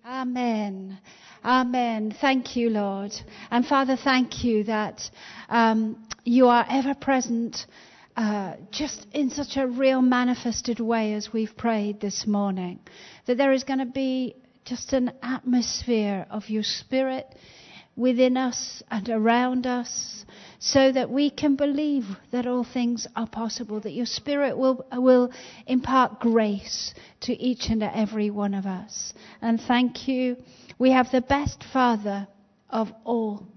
Amen. Amen. Thank you, Lord. And Father, thank you that you are ever present just in such a real manifested way as we've prayed this morning. That there is going to be just an atmosphere of your Spirit within us and around us, so that we can believe that all things are possible, that your Spirit will impart grace to each and every one of us. And thank you. We have the best Father of all,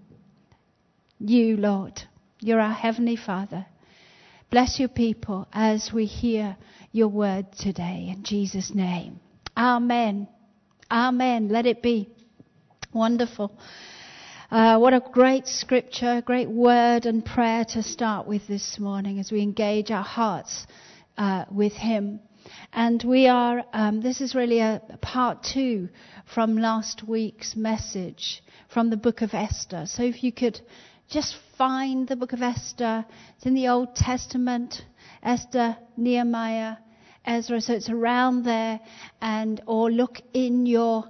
you, Lord. You're our Heavenly Father. Bless your people as we hear your word today, in Jesus' name. Amen. Amen. Let it be. Wonderful. What a great scripture, great word and prayer to start with this morning as we engage our hearts with him. And we are, this is really a part 2 from last week's message from the book of Esther. So if you could just find the book of Esther. It's in the Old Testament. Esther, Nehemiah, Ezra. So it's around there. Or look in your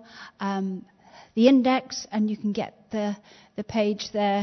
the index, and you can get the page there,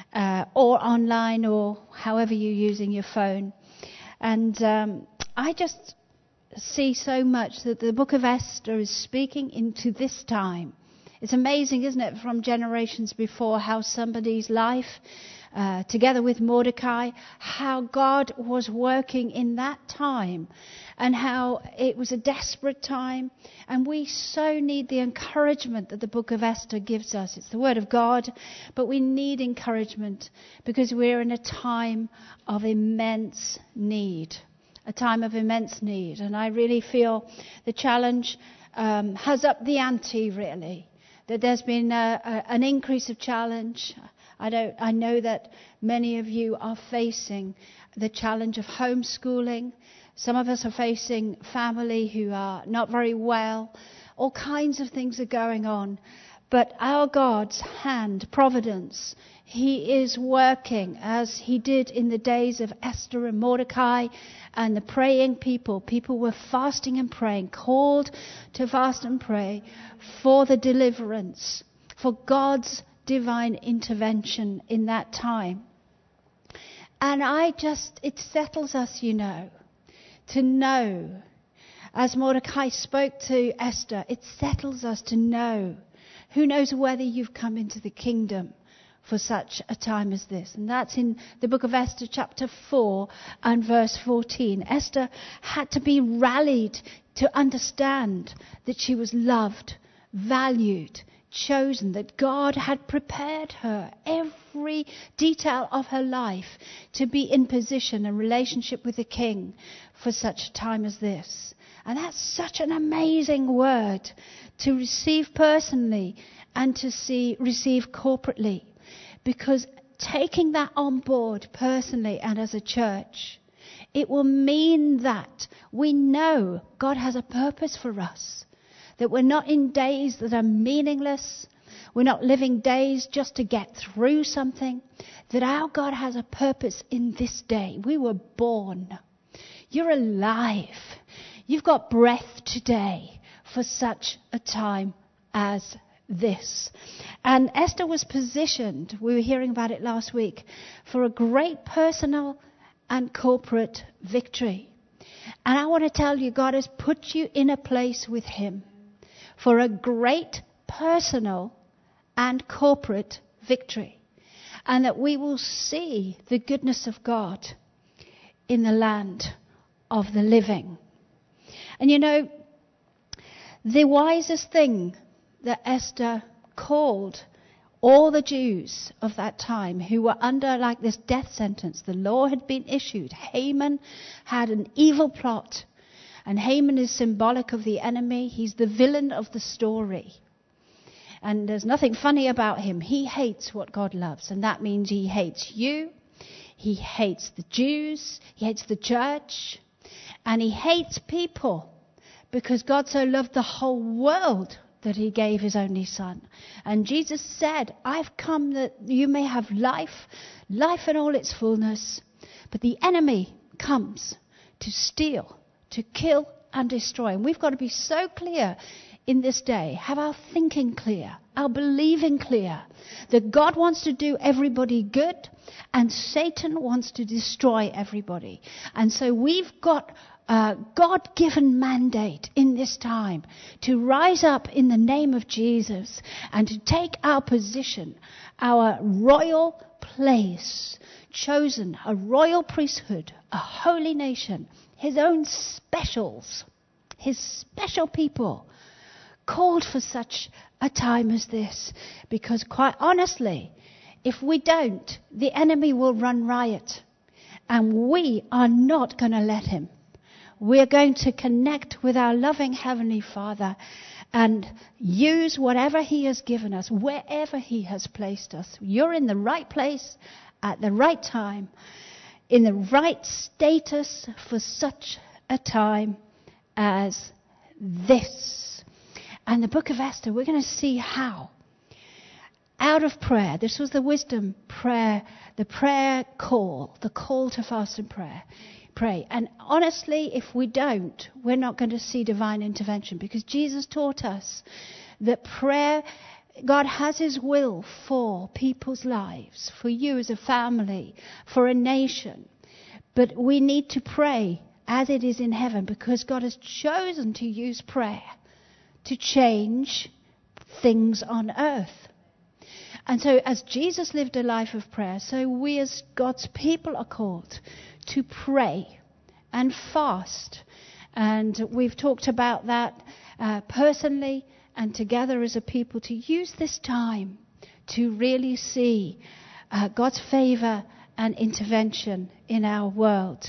or online, or however you're using your phone. And I just see so much that the book of Esther is speaking into this time. It's amazing, isn't it, from generations before, how somebody's life, together with Mordecai, how God was working in that time, and how it was a desperate time. And we so need the encouragement that the book of Esther gives us. It's the word of God, but we need encouragement because we're in a time of immense need. A time of immense need. And I really feel the challenge has upped the ante, really. That there's been an increase of challenge. I know that many of you are facing the challenge of homeschooling. Some of us are facing family who are not very well. All kinds of things are going on. But our God's hand, providence, he is working as he did in the days of Esther and Mordecai and the praying people. People were fasting and praying, called to fast and pray for the deliverance, for God's divine intervention in that time. And it settles us, to know, as Mordecai spoke to Esther, it settles us to know. Who knows whether you've come into the kingdom for such a time as this? And that's in the book of Esther, chapter 4 and verse 14. Esther had to be rallied to understand that she was loved, valued, chosen, that God had prepared her, every detail of her life, to be in position and relationship with the king for such a time as this. And that's such an amazing word to receive personally and to receive corporately. Because taking that on board personally and as a church, it will mean that we know God has a purpose for us. That we're not in days that are meaningless. We're not living days just to get through something. That our God has a purpose in this day. We were born. You're alive. You've got breath today for such a time as this. And Esther was positioned, we were hearing about it last week, for a great personal and corporate victory. And I want to tell you, God has put you in a place with him for a great personal and corporate victory. And that we will see the goodness of God in the land of the living. And the wisest thing that Esther called all the Jews of that time who were under like this death sentence, the law had been issued. Haman had an evil plot. And Haman is symbolic of the enemy. He's the villain of the story. And there's nothing funny about him. He hates what God loves. And that means he hates you. He hates the Jews. He hates the church. And he hates people. Because God so loved the whole world that he gave his only son. And Jesus said, I've come that you may have life in all its fullness. But the enemy comes to steal, to kill and destroy. And we've got to be so clear in this day, have our thinking clear, our believing clear, that God wants to do everybody good and Satan wants to destroy everybody. And so we've got a God-given mandate in this time to rise up in the name of Jesus and to take our position, our royal place, chosen, a royal priesthood, a holy nation, his own specials, his special people, called for such a time as this. Because quite honestly, if we don't, the enemy will run riot. And we are not going to let him. We're going to connect with our loving Heavenly Father and use whatever he has given us, wherever he has placed us. You're in the right place at the right time, in the right status for such a time as this. And the book of Esther, we're going to see how. Out of prayer, this was the wisdom prayer, the prayer call, the call to fast and pray. And honestly, if we don't, we're not going to see divine intervention, because Jesus taught us that prayer, God has his will for people's lives, for you as a family, for a nation. But we need to pray as it is in heaven, because God has chosen to use prayer to change things on earth. And so as Jesus lived a life of prayer, so we as God's people are called to pray and fast. And we've talked about that personally and together as a people, to use this time to really see God's favor and intervention in our world.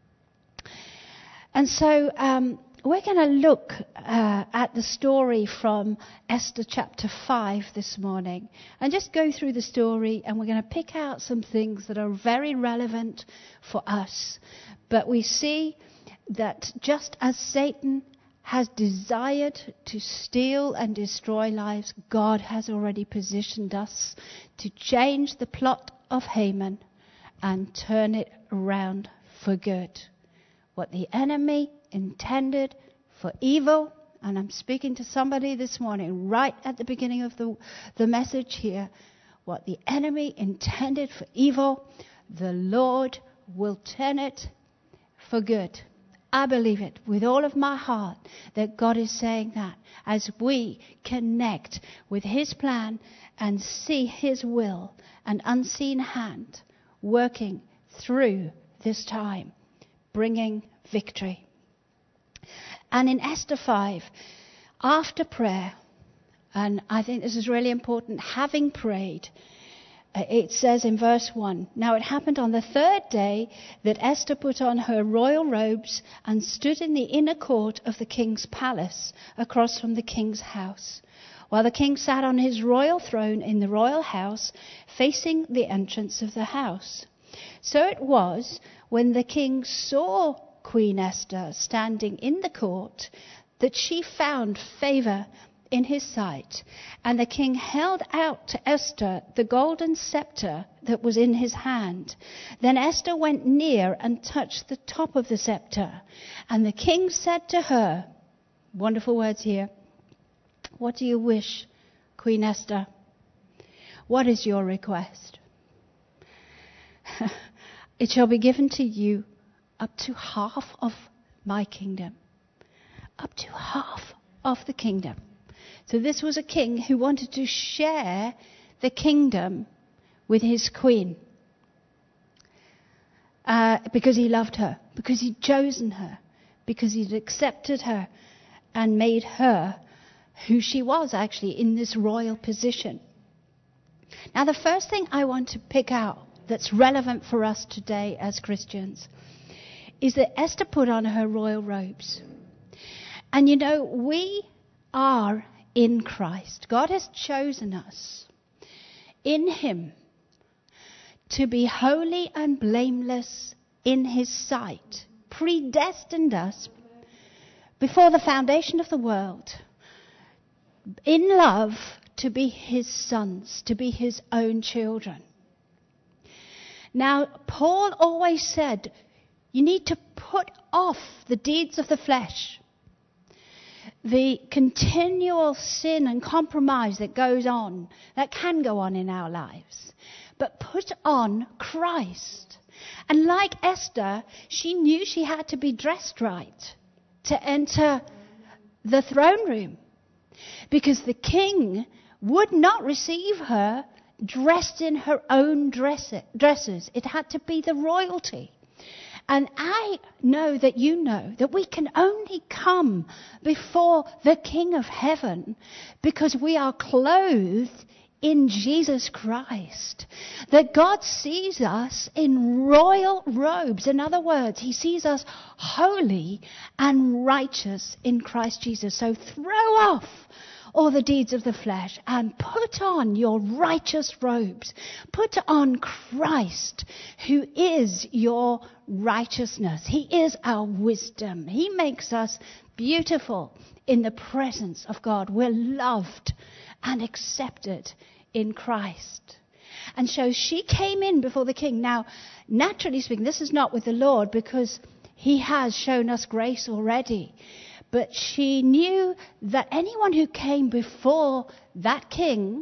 And so we're going to look at the story from Esther chapter 5 this morning and just go through the story, and we're going to pick out some things that are very relevant for us. But we see that just as Satan has desired to steal and destroy lives, God has already positioned us to change the plot of Haman and turn it around for good. What the enemy intended for evil, and I'm speaking to somebody this morning right at the beginning of the message here, what the enemy intended for evil, the Lord will turn it for good. I believe it with all of my heart that God is saying that as we connect with his plan and see his will and unseen hand working through this time, bringing victory. And in Esther 5, after prayer, and I think this is really important, having prayed, it says in verse 1, "Now it happened on the third day that Esther put on her royal robes and stood in the inner court of the king's palace across from the king's house, while the king sat on his royal throne in the royal house facing the entrance of the house. So it was, when the king saw Queen Esther standing in the court, that she found favor in his sight. And the king held out to Esther the golden scepter that was in his hand. Then Esther went near and touched the top of the scepter. And the king said to her," wonderful words here, "What do you wish, Queen Esther? What is your request?" "It shall be given to you up to half of my kingdom." Up to half of the kingdom. So this was a king who wanted to share the kingdom with his queen. Because he loved her, because he'd chosen her, because he'd accepted her and made her who she was actually in this royal position. Now the first thing I want to pick out that's relevant for us today as Christians is that Esther put on her royal robes. And you know, we are in Christ. God has chosen us in him to be holy and blameless in his sight, predestined us before the foundation of the world, in love, to be his sons, to be his own children. Now, Paul always said, you need to put off the deeds of the flesh. the continual sin and compromise that can go on in our lives, but put on Christ. And like Esther, she knew she had to be dressed right to enter the throne room, because the king would not receive her dressed in her own dresses. It had to be the royalty. And I know that you know that we can only come before the King of Heaven because we are clothed in Jesus Christ. That God sees us in royal robes. In other words, he sees us holy and righteous in Christ Jesus. So throw off all the deeds of the flesh and put on your righteous robes. Put on Christ, who is your righteousness. He is our wisdom. He makes us beautiful in the presence of God. We're loved and accepted in Christ. And so she came in before the king. Now, naturally speaking, this is not with the Lord, because he has shown us grace already. But she knew that anyone who came before that king,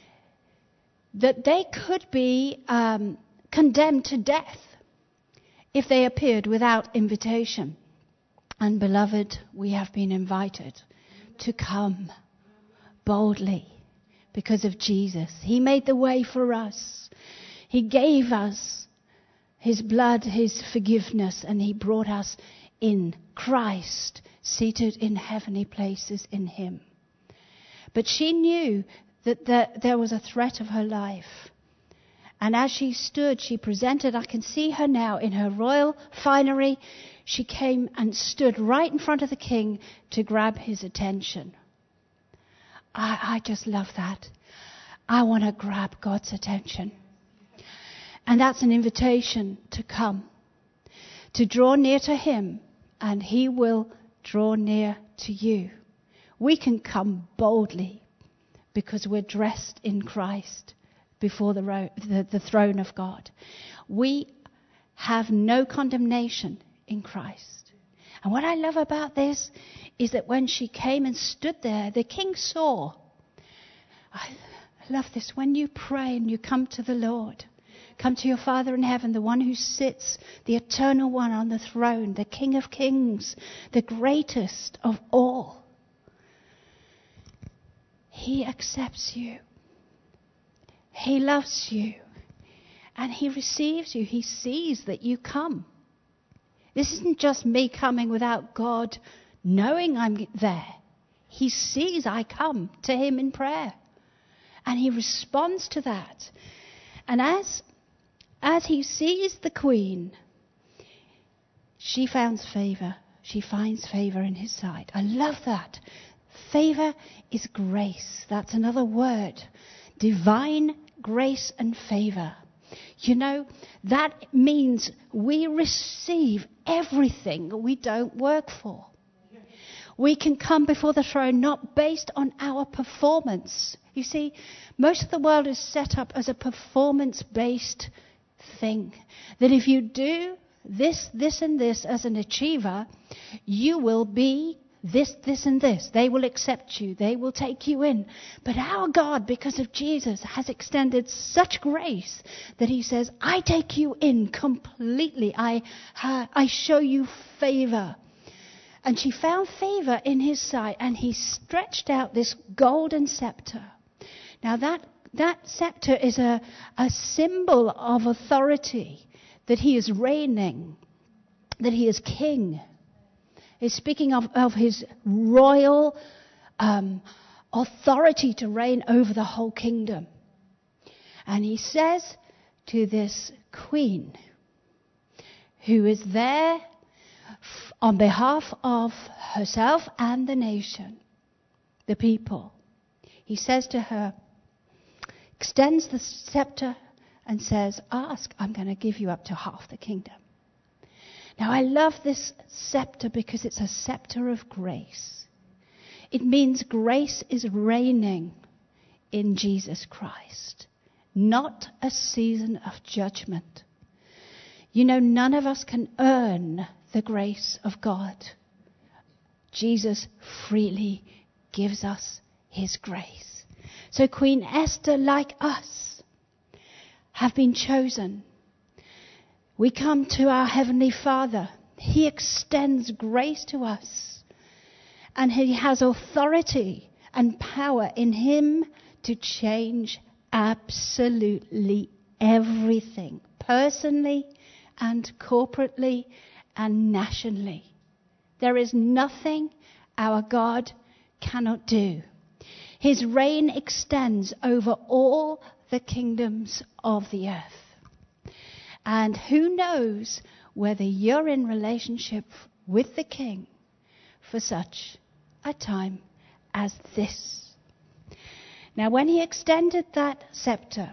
that they could be condemned to death if they appeared without invitation. And beloved, we have been invited to come boldly because of Jesus. He made the way for us. He gave us his blood, his forgiveness, and he brought us in Christ, seated in heavenly places in him. But she knew that there was a threat of her life. And as she stood, she presented, I can see her now in her royal finery. She came and stood right in front of the king to grab his attention. I just love that. I want to grab God's attention. And that's an invitation to come, to draw near to him, and he will draw near to you. We can come boldly because we're dressed in Christ before the throne of God. We have no condemnation in Christ. And what I love about this is that when she came and stood there, the king saw. I love this. When you pray and you come to the Lord, come to your Father in heaven, the one who sits, the eternal one on the throne, the King of Kings, the greatest of all. He accepts you. He loves you. And he receives you. He sees that you come. This isn't just me coming without God knowing I'm there. He sees I come to him in prayer. And he responds to that. And as he sees the queen, she finds favor. She finds favor in his sight. I love that. Favor is grace. That's another word. Divine grace and favor. You know, that means we receive everything we don't work for. We can come before the throne not based on our performance. You see, most of the world is set up as a performance-based thing. That if you do this, this, and this as an achiever, you will be this, this, and this. They will accept you. They will take you in. But our God, because of Jesus, has extended such grace that he says, I take you in completely. I show you favor. And she found favor in his sight, and he stretched out this golden scepter. Now that scepter is a symbol of authority, that he is reigning, that he is king. It's speaking of his royal authority to reign over the whole kingdom. And he says to this queen, who is there on behalf of herself and the nation, the people, he says to her, extends the scepter and says, ask, I'm going to give you up to half the kingdom. Now I love this scepter because it's a scepter of grace. It means grace is reigning in Jesus Christ, not a season of judgment. You know, none of us can earn the grace of God. Jesus freely gives us his grace. So Queen Esther, like us, have been chosen. We come to our Heavenly Father. He extends grace to us. And he has authority and power in him to change absolutely everything, personally and corporately and nationally. There is nothing our God cannot do. His reign extends over all the kingdoms of the earth. And who knows whether you're in relationship with the King for such a time as this. Now, when he extended that scepter,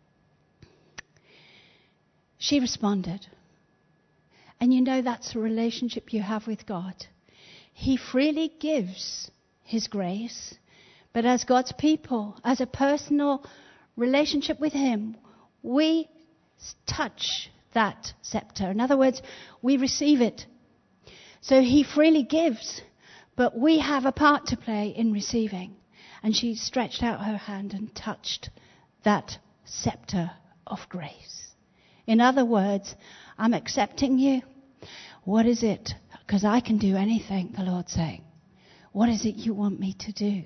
she responded. And you know that's a relationship you have with God. He freely gives his grace, but as God's people, as a personal relationship with him, we touch that scepter. In other words, we receive it. So he freely gives, but we have a part to play in receiving. And she stretched out her hand and touched that scepter of grace. In other words, I'm accepting you. What is it? Because I can do anything, the Lord's saying. What is it you want me to do?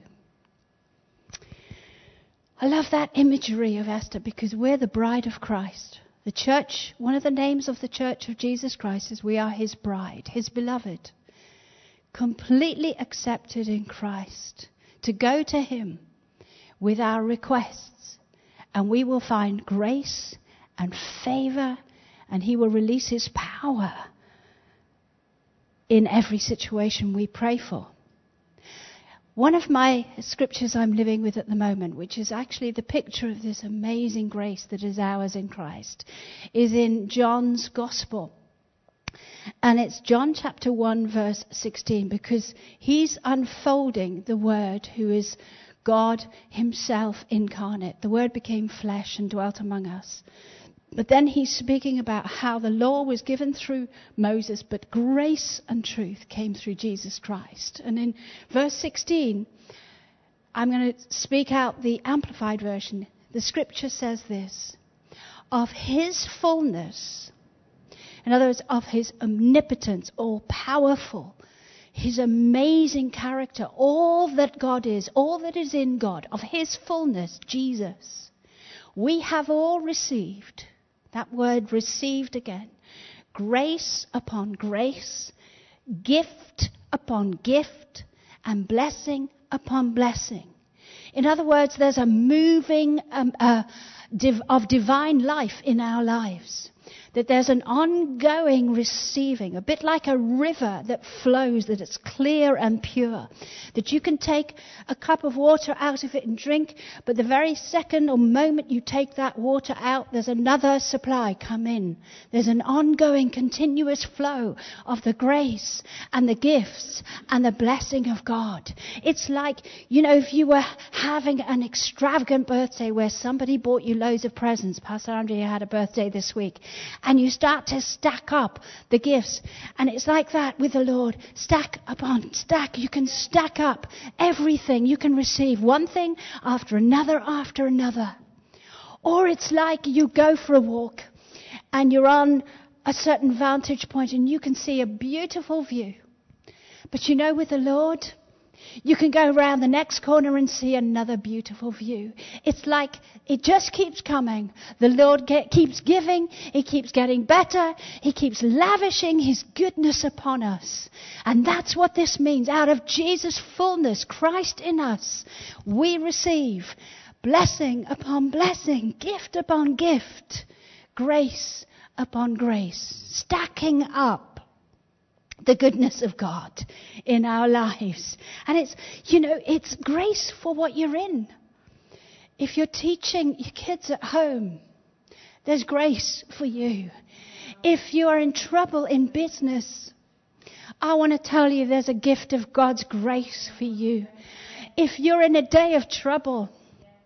I love that imagery of Esther because we're the bride of Christ. The church, one of the names of the Church of Jesus Christ is we are his bride, his beloved. Completely accepted in Christ. To go to him with our requests. And we will find grace and favor, and he will release his power in every situation we pray for. One of my scriptures I'm living with at the moment, which is actually the picture of this amazing grace that is ours in Christ, is in John's Gospel. And it's John chapter 1 verse 16, because he's unfolding the Word who is God himself incarnate. The Word became flesh and dwelt among us. But then he's speaking about how the law was given through Moses, but grace and truth came through Jesus Christ. And in verse 16, I'm going to speak out the Amplified Version. The scripture says this: of his fullness, in other words, of his omnipotence, all powerful, his amazing character, all that God is, all that is in God, of his fullness, Jesus, we have all received. That word received again. Grace upon grace, gift upon gift, and blessing upon blessing. In other words, there's a moving of divine life in our lives. That there's an ongoing receiving, a bit like a river that flows, that it's clear and pure. That you can take a cup of water out of it and drink, but the very second or moment you take that water out, there's another supply come in. There's an ongoing, continuous flow of the grace and the gifts and the blessing of God. It's like, you know, if you were having an extravagant birthday where somebody bought you loads of presents. Pastor Andrea had a birthday this week. And you start to stack up the gifts. And it's like that with the Lord. Stack upon stack. You can stack up everything. You can receive one thing after another after another. Or it's like you go for a walk and you're on a certain vantage point and you can see a beautiful view. But you know, with the Lord, you can go around the next corner and see another beautiful view. It's like it just keeps coming. The Lord keeps giving. He keeps getting better. He keeps lavishing his goodness upon us. And that's what this means. Out of Jesus' fullness, Christ in us, we receive blessing upon blessing, gift upon gift, grace upon grace, stacking up the goodness of God in our lives. And it's, you know, it's grace for what you're in. If you're teaching your kids at home, there's grace for you. If you are in trouble in business, I want to tell you there's a gift of God's grace for you. If you're in a day of trouble,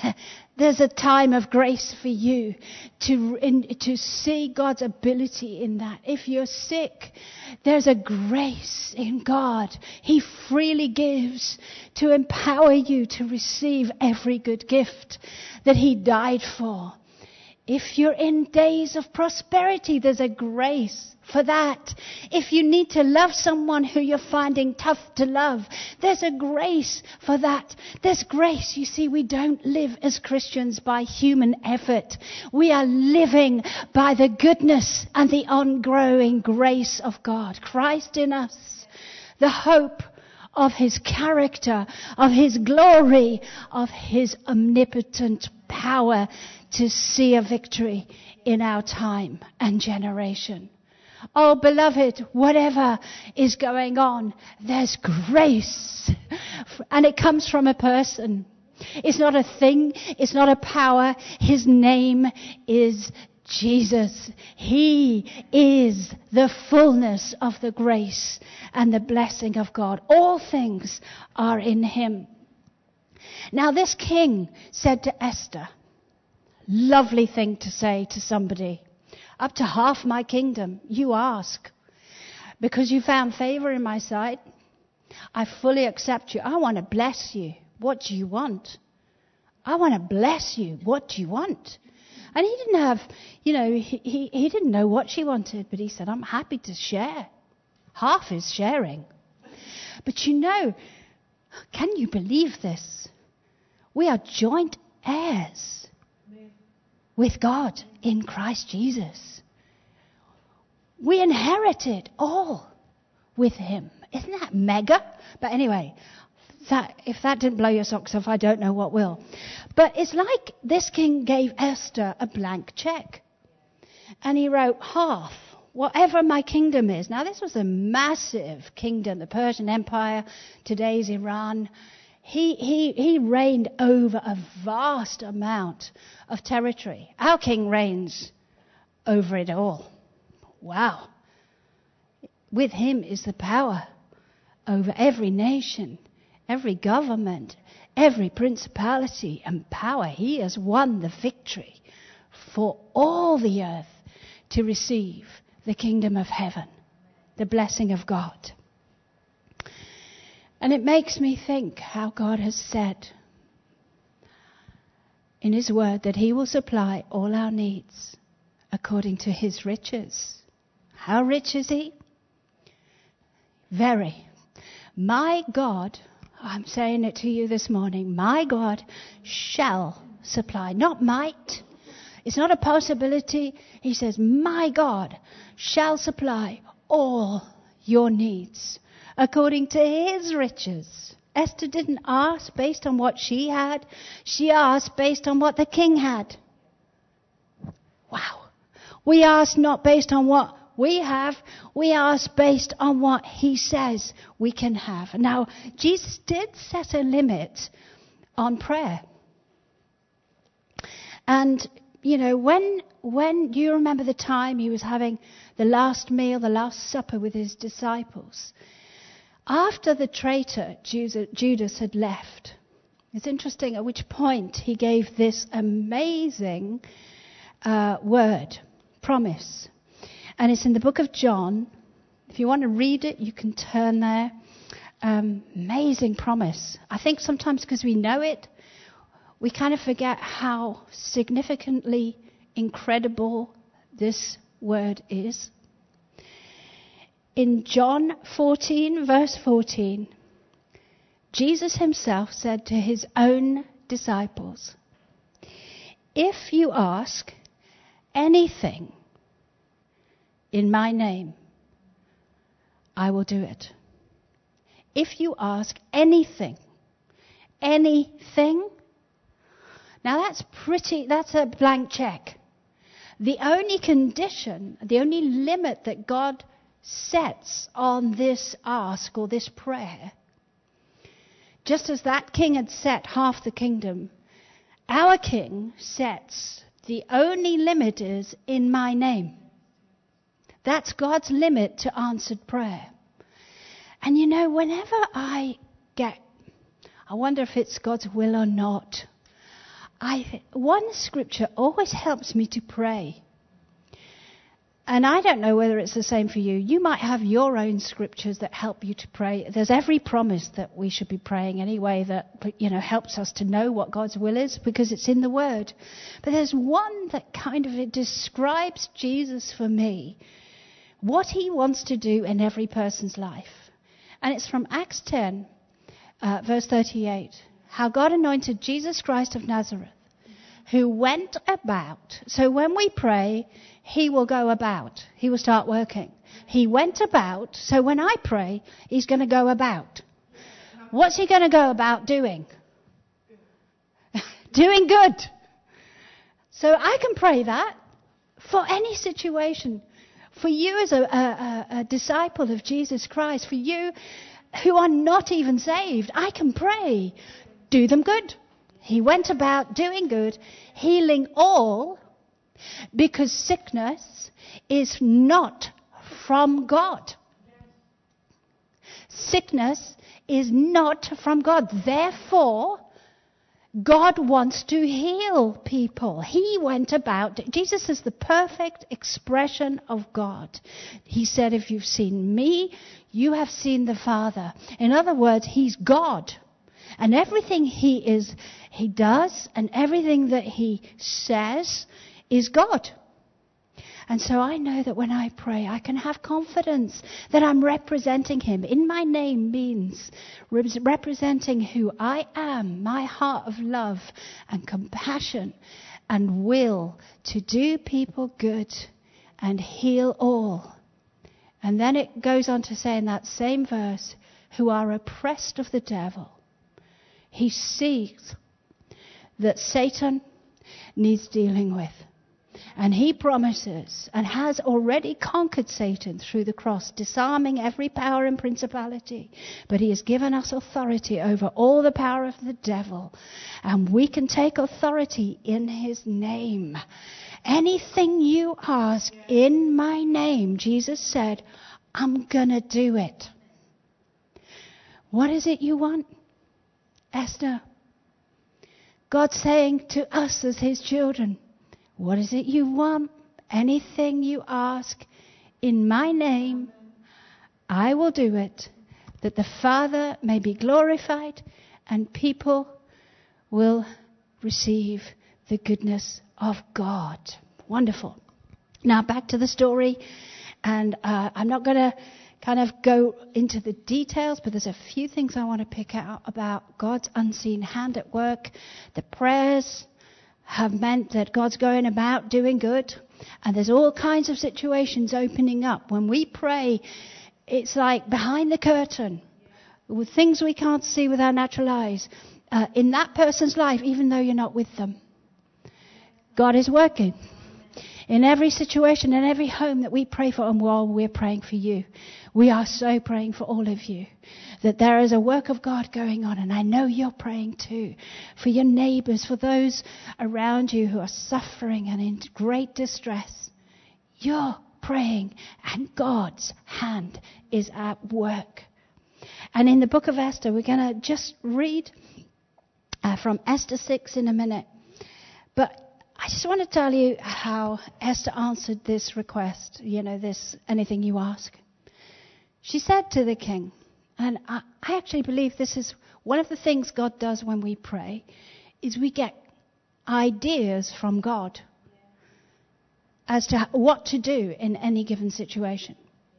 there's a time of grace for you to see God's ability in that. If you're sick, there's a grace in God. He freely gives to empower you to receive every good gift that He died for. If you're in days of prosperity, there's a grace for that. If you need to love someone who you're finding tough to love, there's a grace for that. There's grace. You see, we don't live as Christians by human effort. We are living by the goodness and the ongoing grace of God. Christ in us, the hope of His character, of His glory, of His omnipotent power to see a victory in our time and generation. Oh, beloved, whatever is going on, there's grace. And it comes from a person. It's not a thing. It's not a power. His name is Jesus. He is the fullness of the grace and the blessing of God. All things are in Him. Now, this king said to Esther, lovely thing to say to somebody. Up to half my kingdom, you ask. Because you found favor in my sight, I fully accept you. I want to bless you. What do you want? I want to bless you. What do you want? And he didn't have, he didn't know what she wanted, but he said, I'm happy to share. Half is sharing. But can you believe this? We are joint heirs with God in Christ Jesus. We inherited all with Him. Isn't that mega? But anyway, if that didn't blow your socks off, I don't know what will. But it's like this king gave Esther a blank check. And he wrote, half, whatever my kingdom is. Now, this was a massive kingdom, the Persian Empire, today's Iran. He reigned over a vast amount of territory. Our king reigns over it all. Wow. With him is the power over every nation, every government, every principality and power. He has won the victory for all the earth to receive the kingdom of heaven, the blessing of God. And it makes me think how God has said in His word that He will supply all our needs according to His riches. How rich is He? Very. My God, I'm saying it to you this morning, my God shall supply, not might. It's not a possibility. He says, my God shall supply all your needs according to His riches. Esther didn't ask based on what she had. She asked based on what the king had. Wow. We ask not based on what we have. We ask based on what He says we can have. Now, Jesus did set a limit on prayer. And, when do you remember the time He was having the last meal, the last supper with His disciples? After the traitor, Judas, had left, it's interesting at which point He gave this amazing word, promise. And it's in the book of John. If you want to read it, you can turn there. Amazing promise. I think sometimes because we know it, we kind of forget how significantly incredible this word is. In John 14, verse 14, Jesus Himself said to His own disciples, if you ask anything in my name, I will do it. If you ask anything. Now that's a blank check. The only condition, the only limit that God sets on this ask or this prayer, just as that king had set half the kingdom, our king sets the only limit is in my name. That's God's limit to answered prayer. And whenever I wonder if it's God's will or not, one scripture always helps me to pray. And I don't know whether it's the same for you. You might have your own scriptures that help you to pray. There's every promise that we should be praying anyway that, helps us to know what God's will is because it's in the Word. But there's one that it describes Jesus for me, what he wants to do in every person's life. And it's from Acts 10, verse 38. How God anointed Jesus Christ of Nazareth, who went about. So when we pray, he will go about. He will start working. He went about. So when I pray, he's going to go about. What's he going to go about doing? Doing good. So I can pray that for any situation. For you as a disciple of Jesus Christ, for you who are not even saved, I can pray, do them good. He went about doing good, healing all, because sickness is not from God. Sickness is not from God. Therefore, God wants to heal people. He went about. Jesus is the perfect expression of God. He said, if you've seen me, you have seen the Father. In other words, he's God. And everything he does and everything that he says is God. And so I know that when I pray, I can have confidence that I'm representing him. In my name means representing who I am, my heart of love and compassion and will to do people good and heal all. And then it goes on to say in that same verse, who are oppressed of the devil. He sees that Satan needs dealing with. And he promises and has already conquered Satan through the cross, disarming every power and principality. But he has given us authority over all the power of the devil. And we can take authority in his name. Anything you ask in my name, Jesus said, I'm going to do it. What is it you want, Esther? God's saying to us as his children, what is it you want? Anything you ask in my name, I will do it, that the Father may be glorified and people will receive the goodness of God. Wonderful. Now back to the story, and I'm not going to kind of go into the details, but there's a few things I want to pick out about God's unseen hand at work. The prayers have meant that God's going about doing good, and there's all kinds of situations opening up. When we pray, it's like behind the curtain, with things we can't see with our natural eyes, in that person's life, even though you're not with them. God is working in every situation, in every home that we pray for, and while we're praying for you. We are so praying for all of you, that there is a work of God going on, and I know you're praying too, for your neighbours, for those around you who are suffering and in great distress. You're praying, and God's hand is at work. And in the book of Esther, we're going to just read from Esther 6 in a minute. But I just want to tell you how Esther answered this request, this anything you ask. She said to the king, and I actually believe this is one of the things God does when we pray, is we get ideas from God as to what to do in any given situation.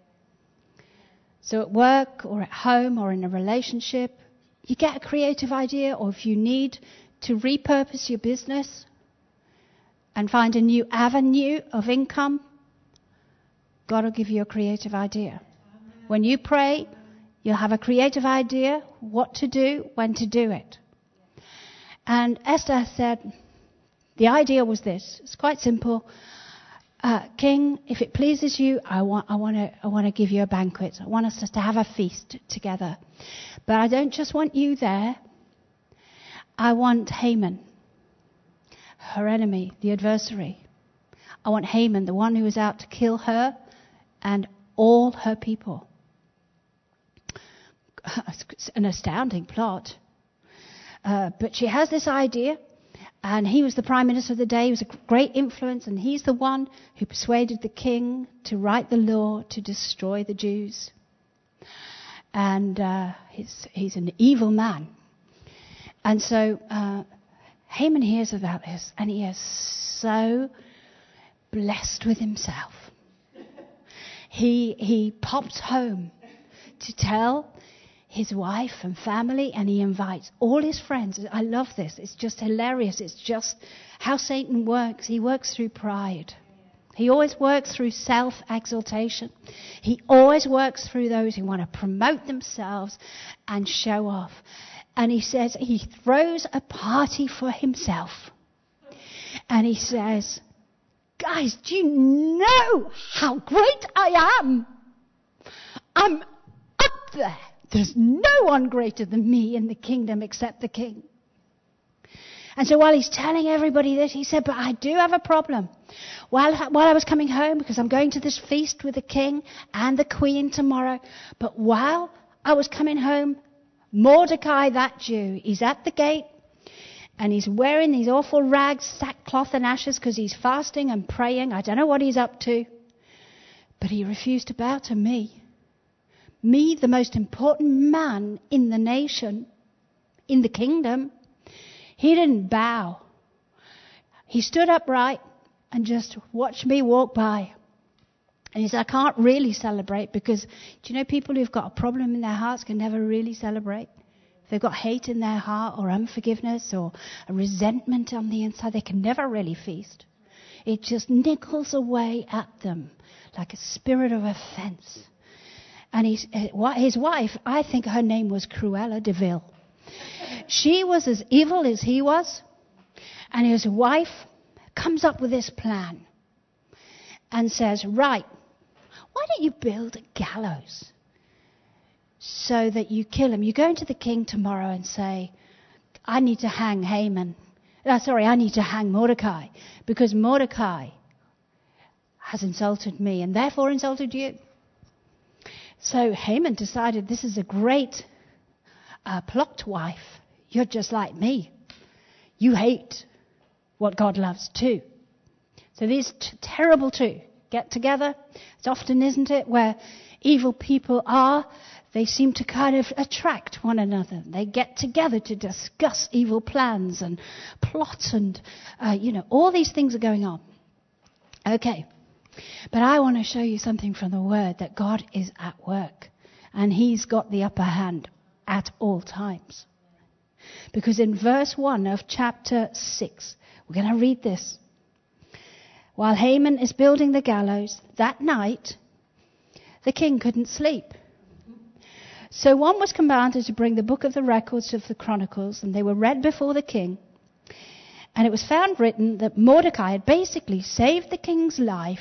So at work or at home or in a relationship, you get a creative idea, or if you need to repurpose your business and find a new avenue of income, God will give you a creative idea. When you pray, you'll have a creative idea what to do, when to do it. And Esther said, the idea was this. It's quite simple. King, if it pleases you, I want to give you a banquet. I want us to have a feast together. But I don't just want you there. I want Haman, her enemy, the adversary. I want Haman, the one who is out to kill her and all her people. It's an astounding plot. But she has this idea, And he was the prime minister of the day. He was a great influence. And he's the one who persuaded the king to write the law to destroy the Jews. And he's an evil man. And so Haman hears about this, and he is so blessed with himself. He pops home to tell his wife and family, and he invites all his friends. I love this. It's just hilarious. It's just how Satan works. He works through pride. He always works through self-exaltation. He always works through those who want to promote themselves and show off. And he says he throws a party for himself. And he says, guys, do you know how great I am? I'm up there. There's no one greater than me in the kingdom except the king. And so while he's telling everybody this, he said, but I do have a problem. While I was coming home, because I'm going to this feast with the king and the queen tomorrow, but while I was coming home, Mordecai, that Jew, he's at the gate, and he's wearing these awful rags, sackcloth and ashes, because he's fasting and praying. I don't know what he's up to. But he refused to bow to me. Me, the most important man in the nation, in the kingdom. He didn't bow. He stood upright and just watched me walk by. And he said, I can't really celebrate because, do you know, people who've got a problem in their hearts can never really celebrate? If they've got hate in their heart or unforgiveness or a resentment on the inside, they can never really feast. It just nickels away at them like a spirit of offense. And his wife, I think her name was Cruella de Vil. She was as evil as he was. And his wife comes up with this plan and says, right, why don't you build a gallows so that you kill him? You go into the king tomorrow and say, I need to hang I need to hang Mordecai because Mordecai has insulted me and therefore insulted you. So Haman decided this is a great plot, wife. You're just like me. You hate what God loves too. So these terrible two get together. It's often, isn't it, where evil people are, they seem to kind of attract one another. They get together to discuss evil plans and plots and, all these things are going on. Okay. But I want to show you something from the Word, that God is at work. And He's got the upper hand at all times. Because in verse 1 of chapter 6, we're going to read this. While Haman is building the gallows, that night, the king couldn't sleep. So one was commanded to bring the book of the records of the Chronicles, and they were read before the king. And it was found written that Mordecai had basically saved the king's life,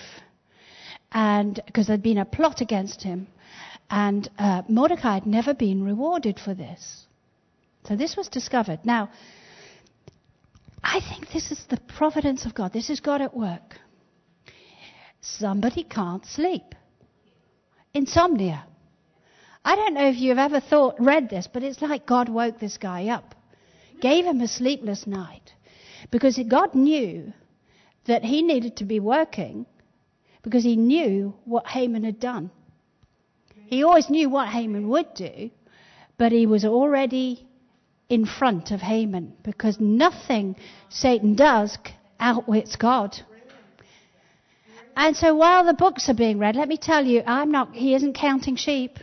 and because there'd been a plot against him, and Mordecai had never been rewarded for this. So this was discovered. Now, I think this is the providence of God. This is God at work. Somebody can't sleep. Insomnia. I don't know if you've ever read this, but it's like God woke this guy up, gave him a sleepless night, because God knew that he needed to be working, because he knew what Haman had done. He always knew what Haman would do, but he was already in front of Haman, because nothing Satan does outwits God. And so while the books are being read, let me tell you, he isn't counting sheep.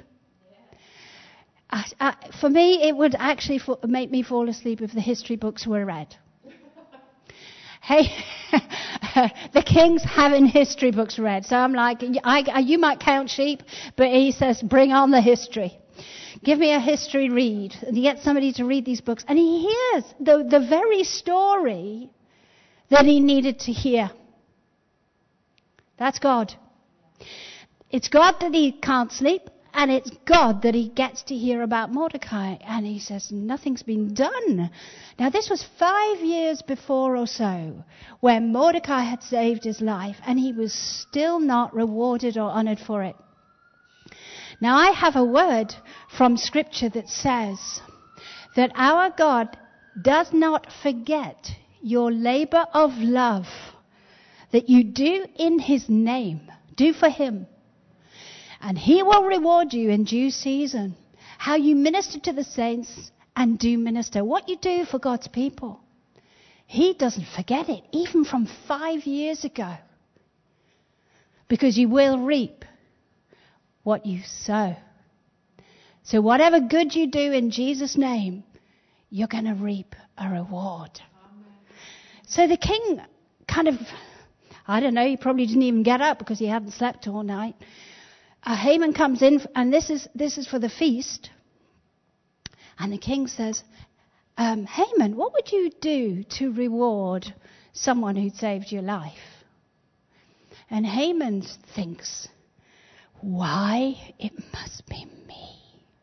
For me, it would actually make me fall asleep if the history books were read. Hey, the king's having history books read. So I'm like, you might count sheep, but he says, bring on the history. Give me a history read. And you get somebody to read these books. And he hears the very story that he needed to hear. That's God. It's God that he can't sleep. And it's God that he gets to hear about Mordecai. And he says, nothing's been done. Now, this was 5 years before or so, when Mordecai had saved his life, and he was still not rewarded or honored for it. Now, I have a word from Scripture that says that our God does not forget your labor of love that you do in his name, do for him. And he will reward you in due season. How you minister to the saints and do minister. What you do for God's people. He doesn't forget it, even from 5 years ago. Because you will reap what you sow. So whatever good you do in Jesus' name, you're going to reap a reward. Amen. So the king kind of, I don't know, he probably didn't even get up because he hadn't slept all night. Haman comes in, and this is for the feast. And the king says, Haman, what would you do to reward someone who saved your life? And Haman thinks, why? It must be me.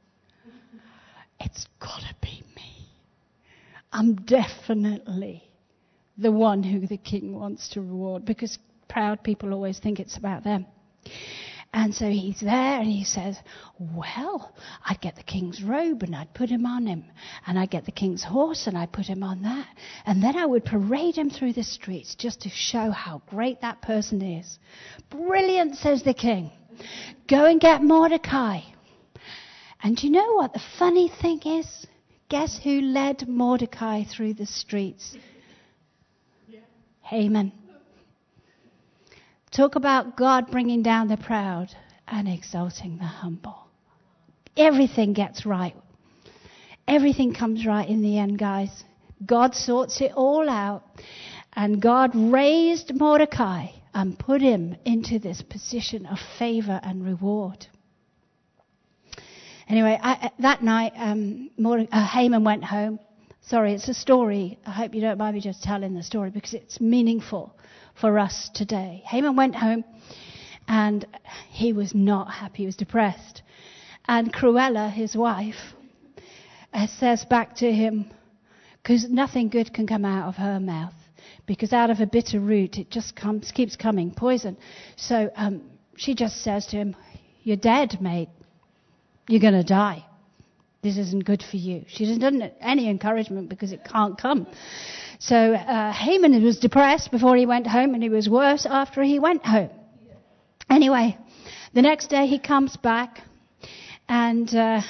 It's got to be me. I'm definitely the one who the king wants to reward, because proud people always think it's about them. And so he's there and he says, well, I'd get the king's robe and I'd put him on him. And I'd get the king's horse and I'd put him on that. And then I would parade him through the streets just to show how great that person is. Brilliant, says the king. Go and get Mordecai. And you know what the funny thing is? Guess who led Mordecai through the streets? Haman. Talk about God bringing down the proud and exalting the humble. Everything gets right. Everything comes right in the end, guys. God sorts it all out. And God raised Mordecai and put him into this position of favor and reward. Anyway, that night, Haman went home. Sorry, it's a story. I hope you don't mind me just telling the story because it's meaningful for us today. Haman went home and he was not happy. He was depressed. And Cruella, his wife, says back to him, because nothing good can come out of her mouth, because out of a bitter root it just keeps coming, poison. So she just says to him, you're dead, mate. You're going to die. This isn't good for you. She doesn't give any encouragement because it can't come. So Haman was depressed before he went home, and he was worse after he went home. Anyway, the next day he comes back, and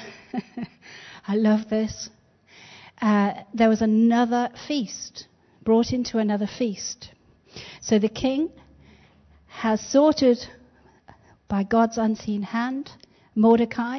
I love this. There was another feast, brought into another feast. So the king has sorted, by God's unseen hand, Mordecai.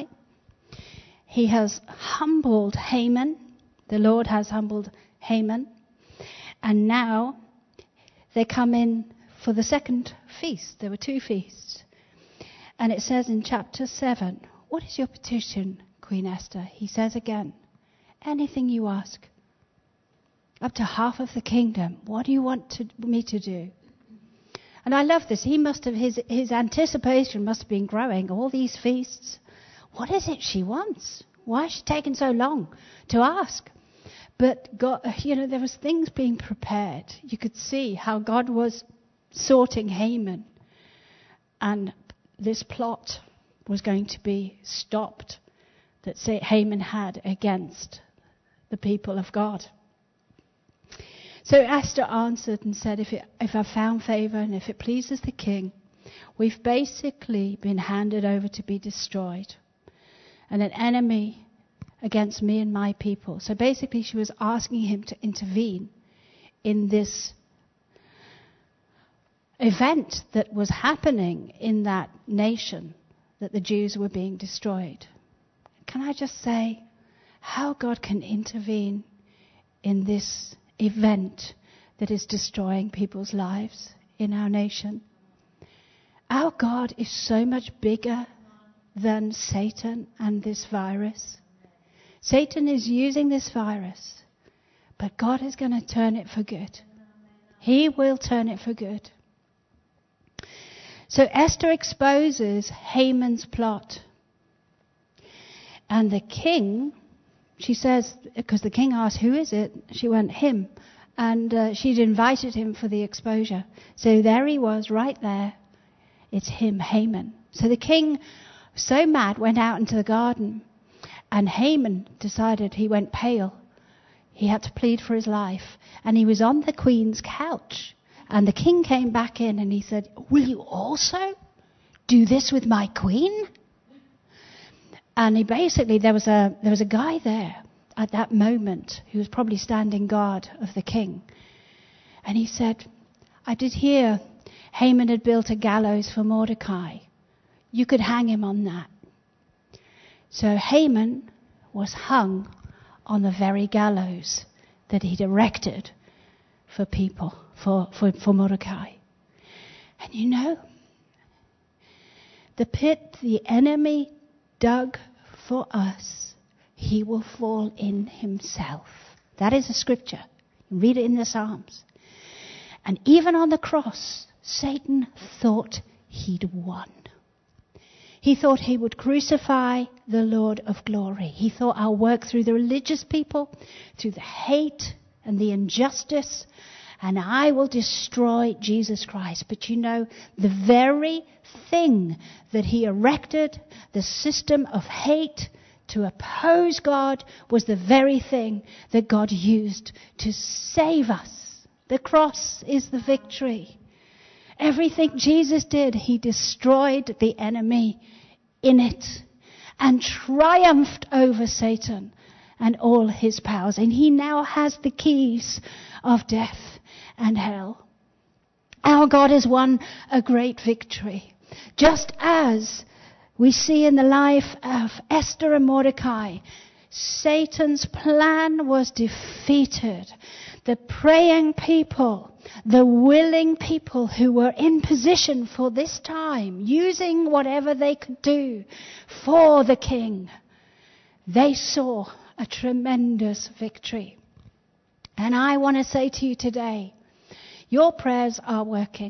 He has humbled Haman. The Lord has humbled Haman. And now they come in for the second feast. There were 2 feasts. And it says in chapter 7, what is your petition, Queen Esther? He says again, anything you ask. Up to half of the kingdom. What do you want me to do? And I love this. He must have, his anticipation must have been growing. All these feasts. What is it she wants? Why is she taking so long to ask? But God, there was things being prepared. You could see how God was sorting Haman. And this plot was going to be stopped that Haman had against the people of God. So Esther answered and said, if I found favor and if it pleases the king, we've basically been handed over to be destroyed. And an enemy against me and my people. So basically she was asking him to intervene in this event that was happening in that nation, that the Jews were being destroyed. Can I just say how God can intervene in this event that is destroying people's lives in our nation? Our God is so much bigger than Satan and this virus. Satan is using this virus, but God is going to turn it for good. He will turn it for good. So Esther exposes Haman's plot. And the king, she says, because the king asked, who is it? She went, him. And she'd invited him for the exposure. So there he was, right there. It's him, Haman. So the king, so mad, went out into the garden. And Haman decided, he went pale. He had to plead for his life. And he was on the queen's couch. And the king came back in and he said, will you also do this with my queen? And there was a guy there at that moment who was probably standing guard of the king. And he said, I did hear Haman had built a gallows for Mordecai. You could hang him on that. So Haman was hung on the very gallows that he'd erected for people, for Mordecai. And you know, the pit the enemy dug for us, he will fall in himself. That is a scripture. Read it in the Psalms. And even on the cross, Satan thought he'd won. He thought he would crucify the Lord of glory. He thought, I'll work through the religious people, through the hate and the injustice, and I will destroy Jesus Christ. But you know, the very thing that he erected, the system of hate to oppose God, was the very thing that God used to save us. The cross is the victory. Everything Jesus did, he destroyed the enemy in it and triumphed over Satan and all his powers. And he now has the keys of death and hell. Our God has won a great victory. Just as we see in the life of Esther and Mordecai, Satan's plan was defeated. The praying people, the willing people who were in position for this time, using whatever they could do for the king, they saw a tremendous victory. And I want to say to you today, your prayers are working.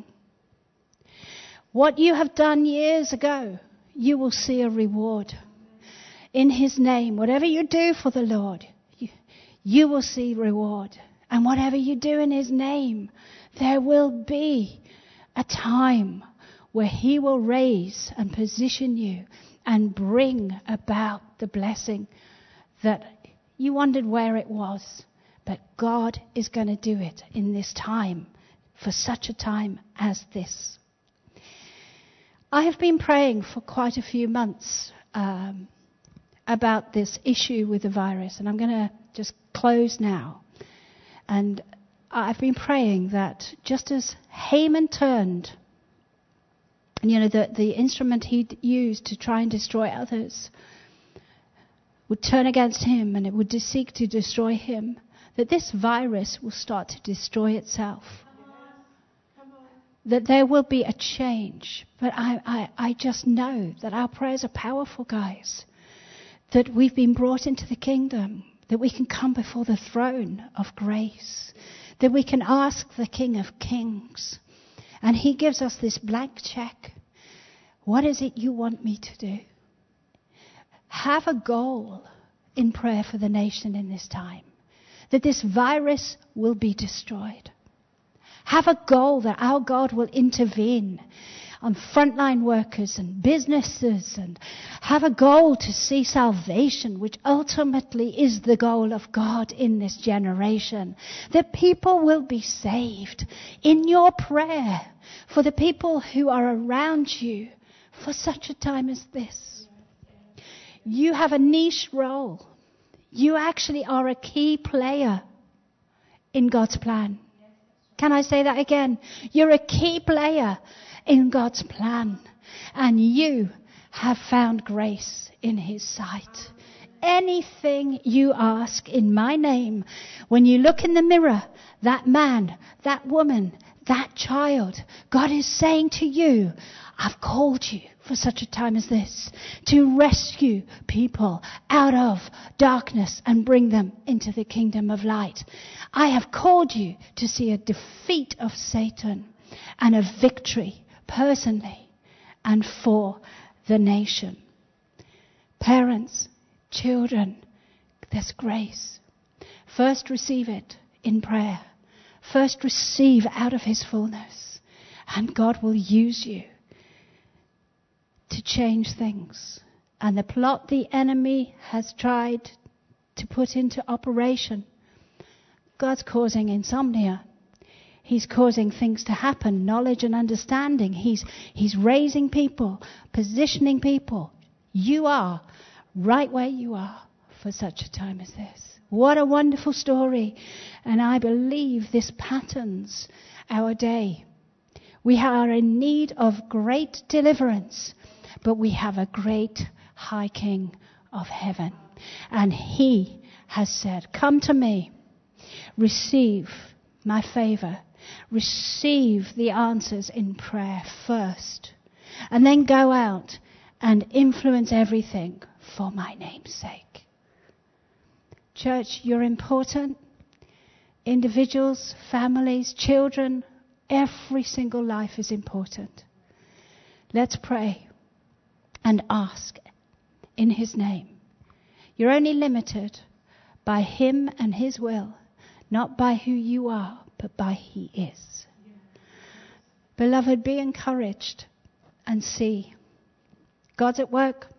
What you have done years ago, you will see a reward. In his name, whatever you do for the Lord, you will see reward. And whatever you do in his name, there will be a time where he will raise and position you and bring about the blessing that you wondered where it was. But God is going to do it in this time, for such a time as this. I have been praying for quite a few months about this issue with the virus, and I'm going to just close now. And I've been praying that just as Haman turned, and you know, the instrument he'd used to try and destroy others would turn against him and it would seek to destroy him, that this virus will start to destroy itself. That there will be a change. But I just know that our prayers are powerful, guys. That we've been brought into the kingdom. That we can come before the throne of grace. That we can ask the King of Kings. And he gives us this blank check. What is it you want me to do? Have a goal in prayer for the nation in this time. That this virus will be destroyed. Have a goal that our God will intervene on frontline workers and businesses, and have a goal to see salvation, which ultimately is the goal of God in this generation. That people will be saved in your prayer for the people who are around you for such a time as this. You have a niche role. You actually are a key player in God's plan. Can I say that again? You're a key player in God's plan. And you have found grace in his sight. Anything you ask in my name, when you look in the mirror, that man, that woman, that child, God is saying to you, I've called you for such a time as this to rescue people out of darkness and bring them into the kingdom of light. I have called you to see a defeat of Satan and a victory personally and for the nation. Parents, children, there's grace. First receive it in prayer. First receive out of his fullness, and God will use you to change things. And the plot the enemy has tried to put into operation God's causing insomnia. He's causing things to happen, knowledge and understanding. He's raising people, positioning people. You are right where you are for such a time as this. What a wonderful story. And I believe this patterns our day. We are in need of great deliverance, but we have a great high King of heaven. And he has said, come to me, receive my favor, receive the answers in prayer first, and then go out and influence everything for my name's sake. Church, you're important. Individuals, families, children, every single life is important. Let's pray and ask in his name. You're only limited by him and his will, not by who you are, but by he is. Beloved, be encouraged and see God's at work.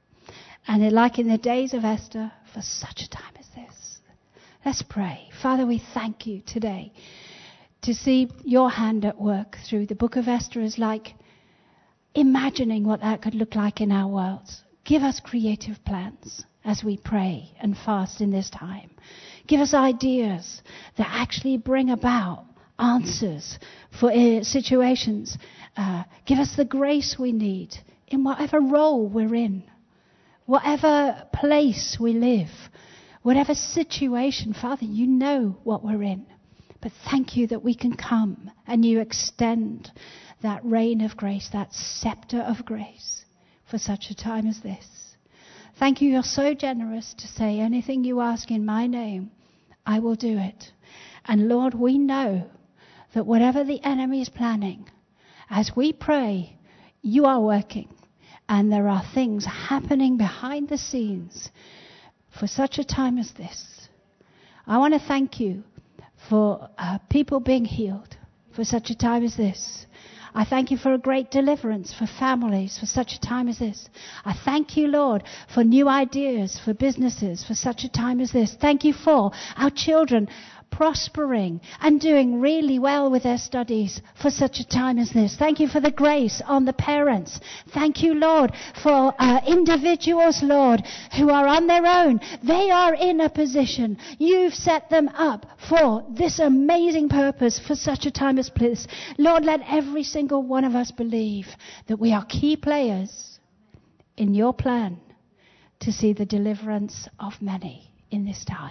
And like in the days of Esther, for such a time as this. Let's pray. Father, we thank you today to see your hand at work through the book of Esther is like imagining what that could look like in our world. Give us creative plans as we pray and fast in this time. Give us ideas that actually bring about answers for situations. Give us the grace we need in whatever role we're in, whatever place we live, whatever situation. Father, you know what we're in. But thank you that we can come and you extend that reign of grace, that scepter of grace for such a time as this. Thank you, you're so generous to say anything you ask in my name, I will do it. And Lord, we know that whatever the enemy is planning, as we pray, you are working. And there are things happening behind the scenes for such a time as this. I want to thank you for people being healed for such a time as this. I thank you for a great deliverance for families for such a time as this. I thank you, Lord, for new ideas for businesses for such a time as this. Thank you for our children prospering and doing really well with their studies for such a time as this. Thank you for the grace on the parents. Thank you, Lord, for individuals, Lord, who are on their own. They are in a position. You've set them up for this amazing purpose for such a time as this. Lord, let every single one of us believe that we are key players in your plan to see the deliverance of many in this time.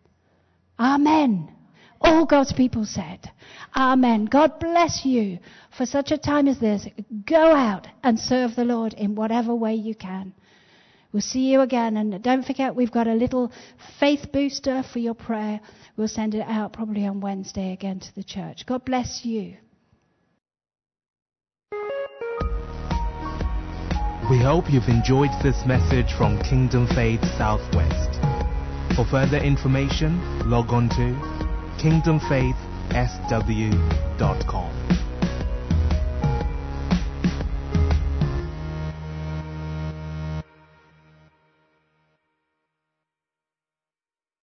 Amen. All God's people said, amen. God bless you for such a time as this. Go out and serve the Lord in whatever way you can. We'll see you again. And don't forget, we've got a little faith booster for your prayer. We'll send it out probably on Wednesday again to the church. God bless you. We hope you've enjoyed this message from Kingdom Faith Southwest. For further information, log on to kingdomfaithsw.com.